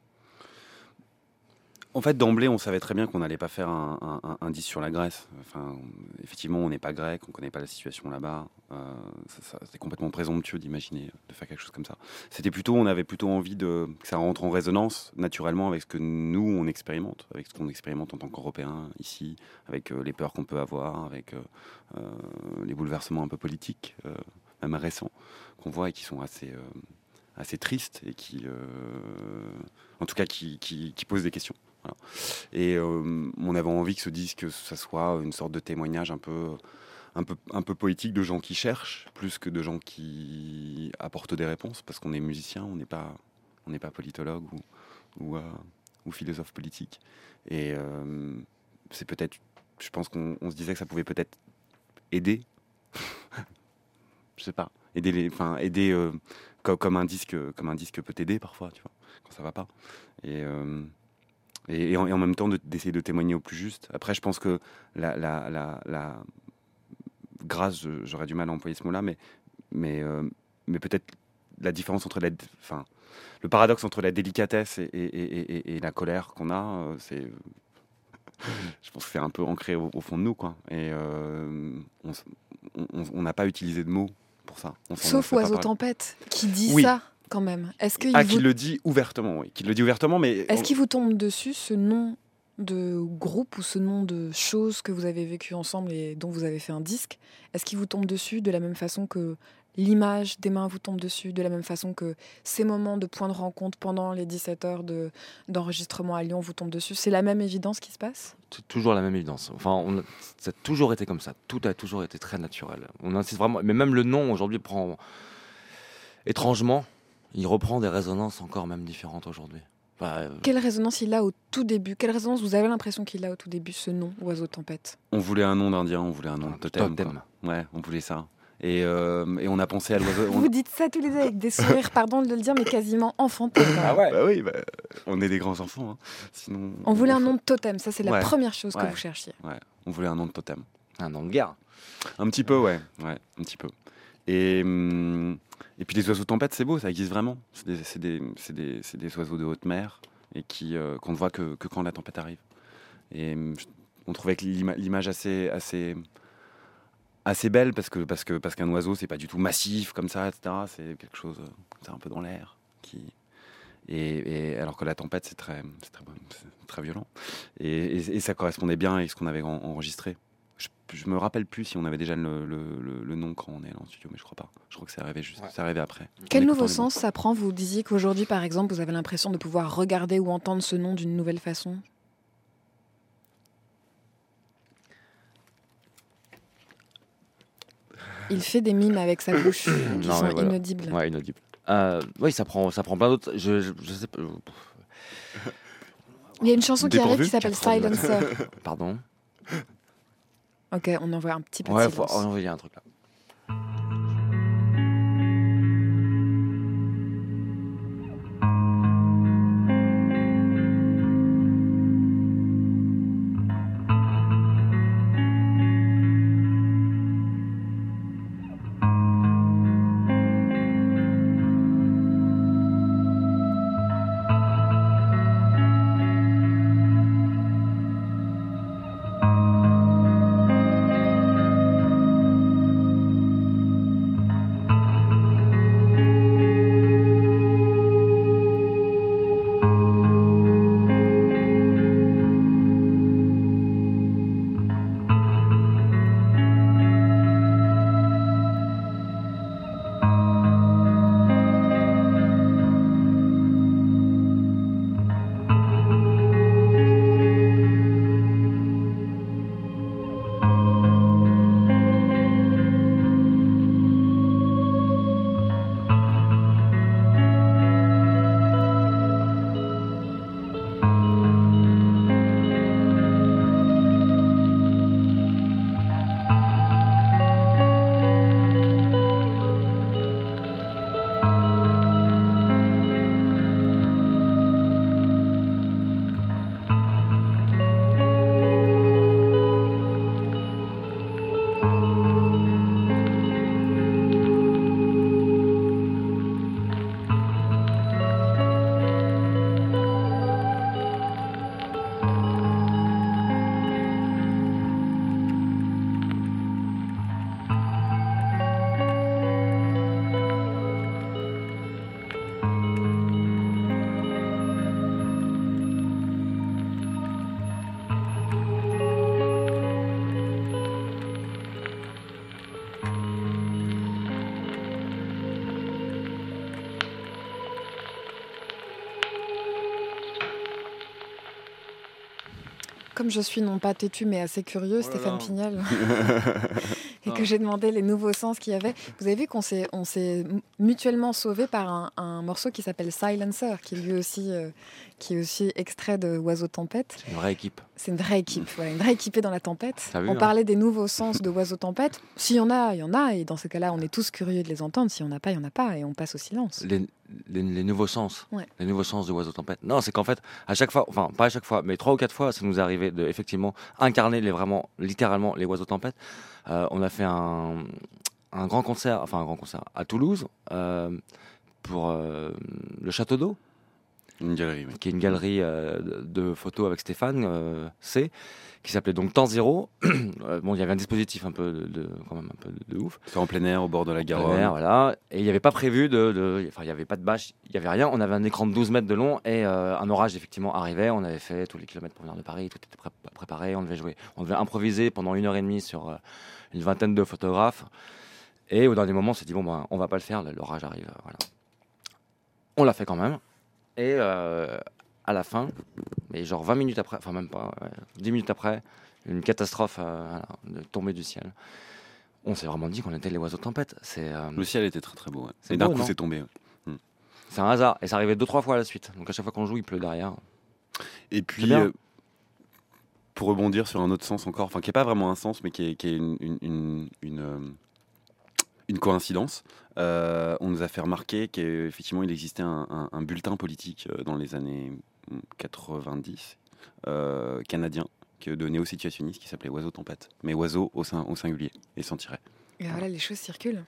En fait, d'emblée, on savait très bien qu'on n'allait pas faire un disque sur la Grèce. Enfin, effectivement, on n'est pas grec, on ne connaît pas la situation là-bas. C'était complètement présomptueux d'imaginer de faire quelque chose comme ça. On avait plutôt envie que ça rentre en résonance naturellement avec ce que nous, on expérimente, avec ce qu'on expérimente en tant qu'Européens ici, avec les peurs qu'on peut avoir, avec les bouleversements un peu politiques, même récents, qu'on voit et qui sont assez tristes et qui, en tout cas, qui posent des questions. Voilà. Et on avait envie que ce disque, ça soit une sorte de témoignage un peu poétique de gens qui cherchent, plus que de gens qui apportent des réponses, parce qu'on est musicien, on n'est pas politologue ou philosophe politique. Et c'est peut-être, je pense qu'on se disait que ça pouvait peut-être aider, je sais pas, aider comme un disque peut t'aider parfois, tu vois, quand ça va pas. Et en même temps d'essayer de témoigner au plus juste. Après, je pense que la grâce, j'aurais du mal à employer ce mot-là, mais peut-être la différence entre le paradoxe entre la délicatesse et la colère qu'on a, je pense que c'est un peu ancré au fond de nous, quoi. Et on n'a pas utilisé de mots pour ça. Sauf Oiseau Tempête, qui dit ça. Quand même. Qui le dit ouvertement, oui. Qui le dit ouvertement, mais... Est-ce qu'il vous tombe dessus ce nom de groupe ou ce nom de choses que vous avez vécues ensemble et dont vous avez fait un disque? Est-ce qu'il vous tombe dessus de la même façon que l'image des mains vous tombe dessus, de la même façon que ces moments de point de rencontre pendant les 17 heures d'enregistrement à Lyon vous tombent dessus? C'est la même évidence qui se passe? C'est toujours la même évidence. Enfin, ça a toujours été comme ça. Tout a toujours été très naturel. On insiste vraiment... Mais même le nom, aujourd'hui, prend... Étrangement... Il reprend des résonances encore même différentes aujourd'hui. Quelle résonance il a au tout début? Quelle résonance vous avez l'impression qu'il a au tout début, ce nom, Oiseau Tempête? On voulait un nom d'Indien, on voulait un nom de totem. Totem. Ouais, on voulait ça. Et on a pensé à l'oiseau. Vous dites ça tous les deux avec des sourires, pardon de le dire, mais quasiment enfantins. Ah ouais. Bah oui, on est des grands enfants. Hein. Sinon, On voulait un nom de totem, ça c'est la Ouais. première chose que Ouais. vous cherchiez. Ouais, on voulait un nom de totem. Un nom de guerre. Un petit peu, ouais, un petit peu. Et puis les oiseaux tempêtes, c'est beau, ça existe vraiment. C'est des oiseaux de haute mer et qu'on ne voit que quand la tempête arrive. Et on trouvait que l'image assez belle parce qu'un oiseau, c'est pas du tout massif comme ça, etc. C'est quelque chose, c'est un peu dans l'air. Et alors que la tempête, c'est très violent. Et ça correspondait bien avec ce qu'on avait enregistré. Je me rappelle plus si on avait déjà le nom quand on est là en studio, mais je crois pas. Je crois que c'est arrivé c'est arrivé après. Quel En nouveau écoutant les sens ça prend? Vous disiez qu'aujourd'hui, par exemple, vous avez l'impression de pouvoir regarder ou entendre ce nom d'une nouvelle façon. Il fait des mimes avec sa bouche qui Non, sont mais voilà. inaudibles. Ouais, inaudible. Oui, ça prend plein d'autres. Je sais pas. Il y a une chanson qui arrive Dépourvu, qui s'appelle 80. Silencer. Pardon. Ok, on envoie un petit peu de Ouais, faut silence. envoyer un truc là. Comme je suis non pas têtue mais assez curieux, Oh là Stéphane là. Pignol, et que j'ai demandé les nouveaux sens qu'il y avait, vous avez vu qu'on s'est mutuellement sauvés par un morceau qui s'appelle Silencer, qui lui aussi, qui est aussi extrait de Oiseau Tempête. C'est une vraie équipe. C'est une vraie équipe, voilà, une vraie équipée dans la tempête. T'as vu, On hein. parlait des nouveaux sens de Oiseau Tempête. S'il y en a, il y en a, et dans ce cas-là, on est tous curieux de les entendre. S'il n'y en a pas, il n'y en a pas, et on passe au silence. Les nouveaux sens. Ouais. Les nouveaux sens de Oiseau Tempête. Non, c'est qu'en fait, à chaque fois, enfin, pas à chaque fois, mais 3 ou 4 fois, ça nous est arrivé de, effectivement, incarner littéralement, les Oiseaux Tempête. On a fait un grand concert à Toulouse, pour le Château d'Eau, Une galerie, oui. qui est une galerie de photos avec Stéphane C, qui s'appelait donc Temps Zéro. Bon, il y avait un dispositif quand même un peu de ouf. C'est en plein air, au bord de la Plein Garonne. air, voilà. Et il n'y avait pas prévu enfin, il n'y avait pas de bâche, il n'y avait rien. On avait un écran de 12 mètres de long et un orage effectivement arrivait. On avait fait tous les kilomètres pour venir de Paris, tout était préparé. On devait improviser pendant 1h30 sur une vingtaine de photographes. Et au dernier moment, on s'est dit, bon, on va pas le faire, l'orage arrive. Voilà. On l'a fait quand même. Et à la fin, mais genre 20 minutes après, enfin même pas, 10 minutes après, une catastrophe de tombée du ciel. On s'est vraiment dit qu'on était les Oiseaux Tempête. Le ciel était très très beau. Ouais. C'est Et d'un beau, coup, non c'est tombé. Ouais. C'est un hasard. Et ça arrivait 2-3 fois à la suite. Donc à chaque fois qu'on joue, il pleut derrière. Et puis, C'est bien. pour rebondir sur un autre sens encore, enfin qui n'est pas vraiment un sens, mais qui est une coïncidence. On nous a fait remarquer qu'effectivement, il existait un bulletin politique dans les années 90 canadien de néo-situationnistes qui s'appelait Oiseau Tempête. Mais oiseau au singulier et sans tiret. Et voilà, les choses circulent.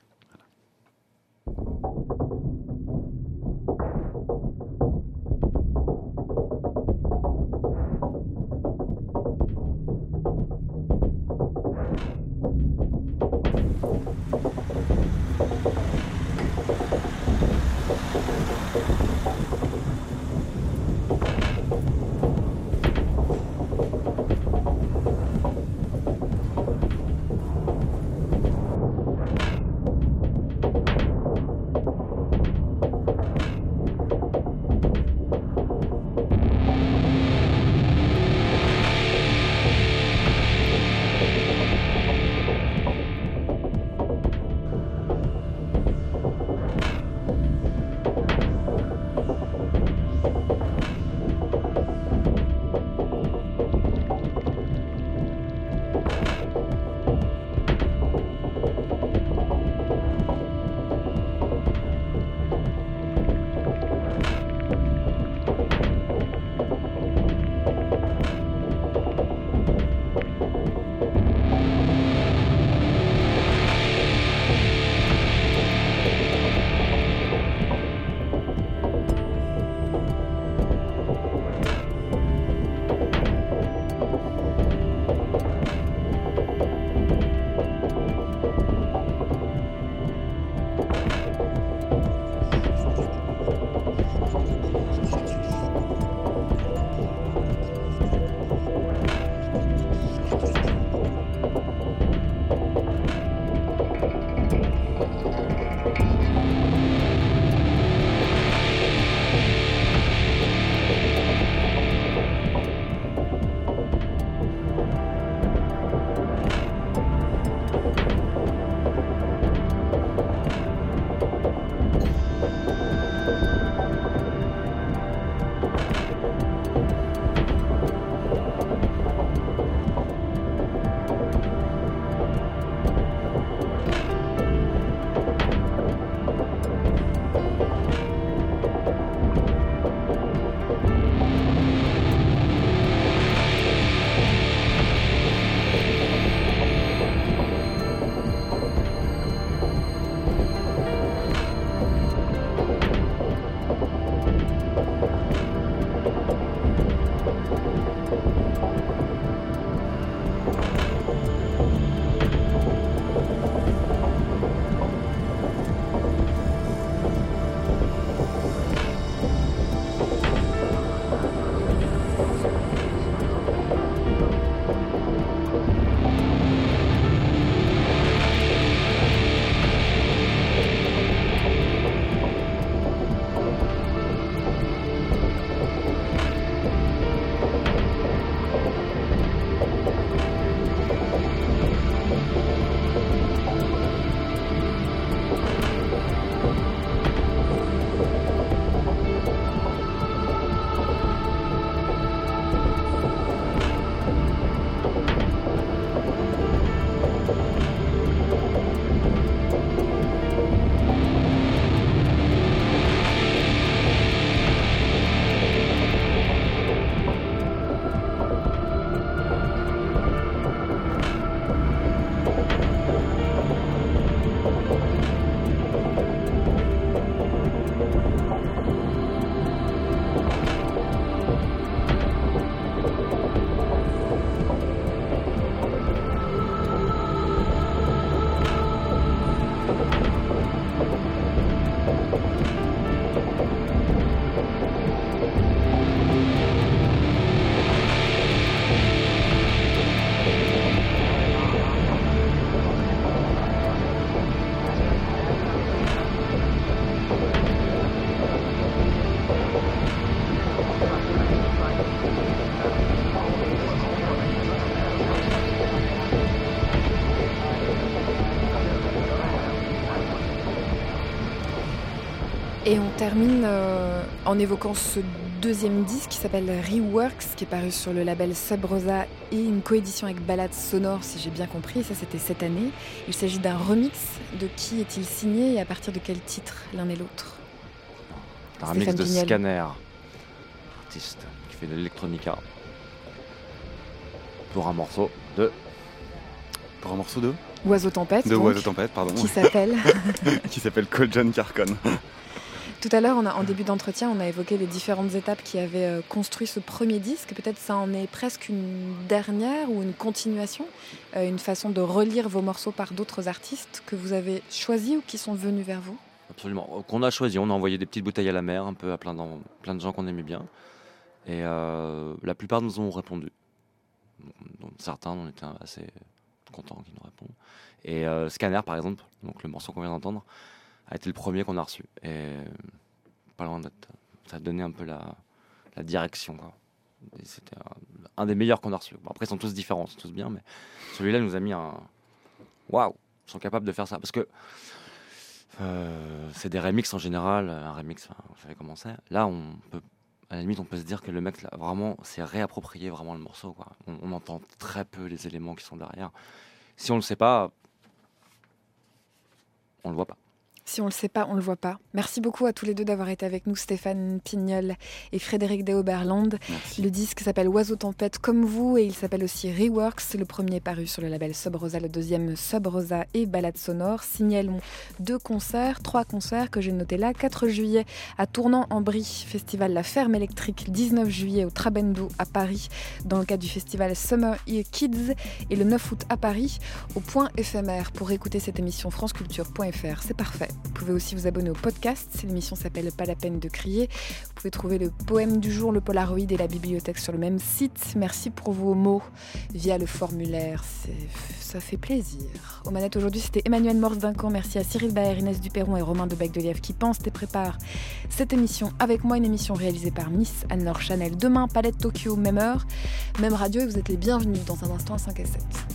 Et on termine en évoquant ce deuxième disque qui s'appelle Reworks, qui est paru sur le label Sub Rosa et une coédition avec Ballade Sonore, si j'ai bien compris. Ça, c'était cette année. Il s'agit d'un remix. De qui est-il signé et à partir de quel titre, l'un et l'autre? Un remix Stéphane de Pignol. Scanner, artiste qui fait de l'électronica. Pour un morceau de... Pour un morceau de Oiseau Tempête, donc, Oiseau Tempête, pardon. qui s'appelle... Qui s'appelle Call John Carcon. Tout à l'heure, en début d'entretien, on a évoqué les différentes étapes qui avaient construit ce premier disque. Peut-être ça en est presque une dernière ou une continuation, une façon de relire vos morceaux par d'autres artistes que vous avez choisis ou qui sont venus vers vous. Absolument. Qu'on a choisi. On a envoyé des petites bouteilles à la mer, un peu à plein de gens qu'on aimait bien. Et la plupart nous ont répondu. Donc, certains, on était assez contents qu'ils nous répondent. Et Scanner, par exemple, donc le morceau qu'on vient d'entendre, a été le premier qu'on a reçu. Et pas loin d'être... Ça a donné un peu la direction, quoi. Et c'était un des meilleurs qu'on a reçu. Bon, après, ils sont tous différents, ils sont tous bien, mais celui-là nous a mis un... Waouh, ils sont capables de faire ça. Parce que c'est des remixes en général. Un remix, vous savez comment c'est. Là, à la limite, on peut se dire que le mec, là, vraiment, s'est réapproprié vraiment le morceau, quoi. On entend très peu les éléments qui sont derrière. Si on le sait pas, on le voit pas. Si on le sait pas, on le voit pas. Merci beaucoup à tous les deux d'avoir été avec nous, Stéphane Pignol et Frédéric Déoberland. Merci. Le disque s'appelle Oiseau Tempête comme vous et il s'appelle aussi Reworks. Le premier est paru sur le label Sub Rosa, le deuxième Sub Rosa et Ballade Sonore. Signalons 3 concerts que j'ai notés là. 4 juillet à Tournan-en-Brie, festival La Ferme Électrique. 19 juillet au Trabendo à Paris dans le cadre du festival Summer Ear Kids. Et le 9 août à Paris au Point Éphémère. Pour écouter cette émission franceculture.fr, c'est parfait. Vous pouvez aussi vous abonner au podcast. L'émission s'appelle Pas la peine de crier. Vous pouvez trouver le poème du jour, le Polaroid et la bibliothèque sur le même site. Merci pour vos mots via le formulaire. Ça fait plaisir. Aux manettes aujourd'hui, c'était Emmanuel Morse-Duncan. Merci à Cyril Baer, Inès Duperron et Romain Debec-de-Lièvre qui pensent et préparent cette émission avec moi. Une émission réalisée par Miss Anne-Laure Chanel. Demain, Palette Tokyo, même heure, même radio. Et vous êtes les bienvenus dans un instant à 5 et 7.